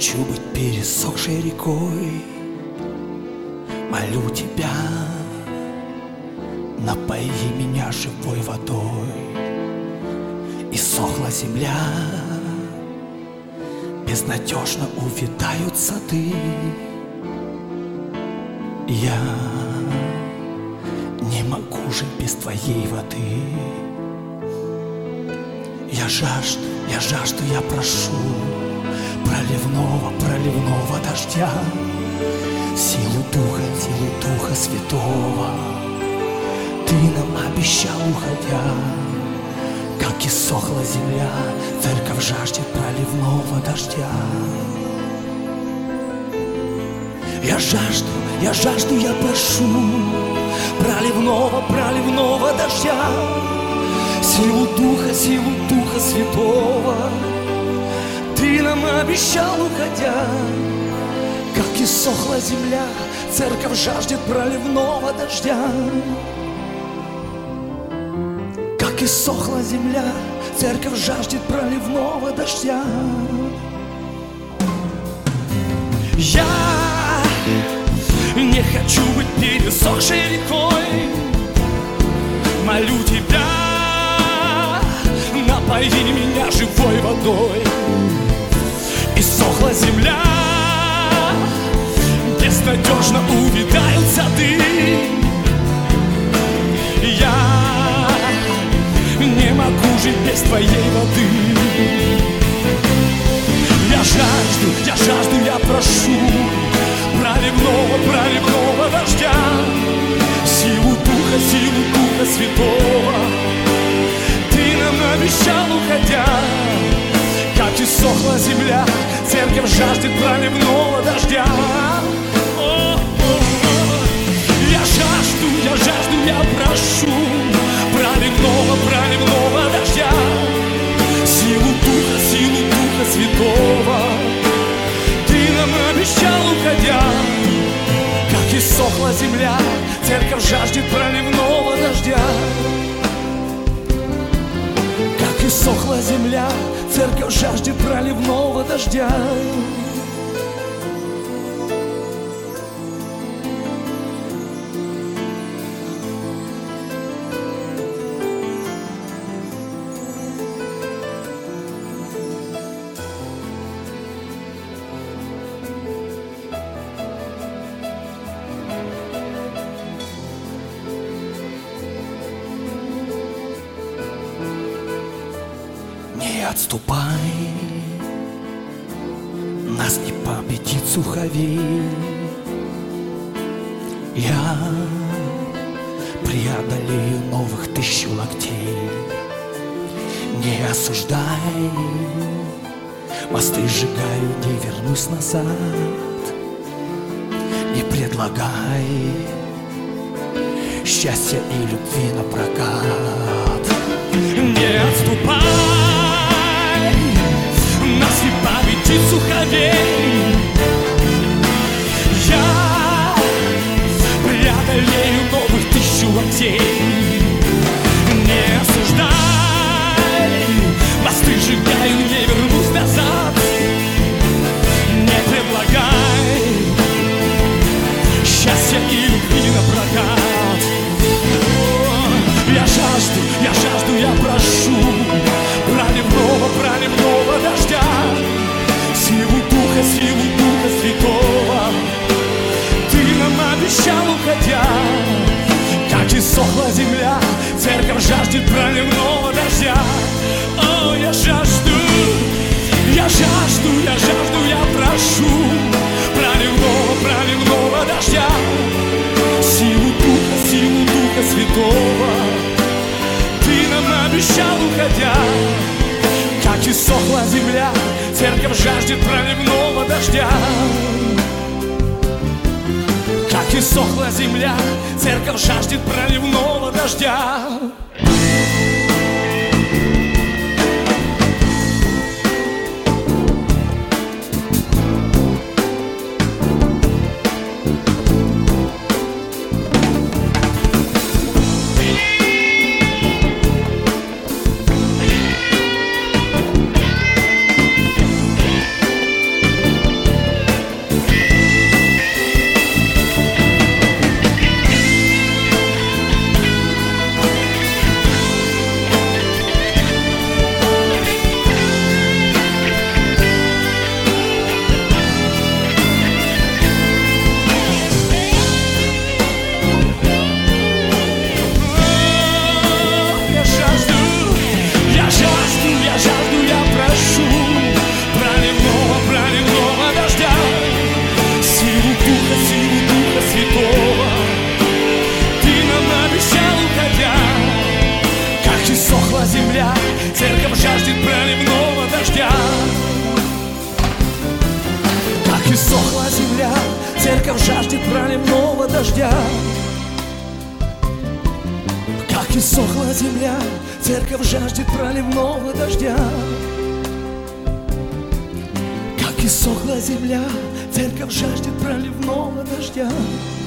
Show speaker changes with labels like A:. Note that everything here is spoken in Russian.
A: хочу быть пересохшей рекой. Молю тебя, напои меня живой водой. И сохла земля, безнадежно увядают сады. Я не могу жить без твоей воды. Я жажду, я прошу проливного дождя, силу Духа Святого. Ты нам обещал, уходя, как иссохла земля, церковь жаждет проливного дождя. Я жажду, я прошу проливного дождя, силу Духа Святого. Ты нам обещал, уходя, как иссохла земля, церковь жаждет проливного дождя. Как иссохла земля, церковь жаждет проливного дождя. Я не хочу быть пересохшей рекой. Молю тебя, напои меня живой водой. Иссохла земля, безнадежно увядают сады. Я не могу жить без твоей воды. Я жажду, я прошу проливного дождя, силу Духа Святого. Ты нам обещал, уходя, как иссохла земля, церковь жаждет проливного дождя. Я жажду, я прошу проливного дождя, силу Духа Святого. Ты нам обещал, уходя, как иссохла земля, церковь жаждет проливного дождя. Как иссохла земля, церковь жаждет проливного дождя. Не отступай, нас не победит суховей. Я преодолею новых 1000 локтей. Не осуждай, мосты сжигаю, не вернусь назад. Не предлагай счастья и любви на прокат. Не отступай, нас не победит суховей. Я преодолею новых 1000 локтей. Не осуждай, мосты сжигаю, не вернусь назад. Не предлагай счастья и любви на прокат. Я жажду, я прошу проливного дождя, силу Духа Святого. Ты нам обещал, уходя, как иссохла земля, церковь жаждет проливного дождя. О, я жажду, я прошу проливного дождя, силу Духа Святого. Ты нам обещал, уходя, как иссохла земля, церковь жаждет проливного дождя. Как иссохла земля, церковь жаждет проливного дождя. иссохла земля, церковь жаждет проливного дождя. Как иссохла земля, церковь жаждет проливного дождя. Как иссохла земля, церковь жаждет проливного дождя.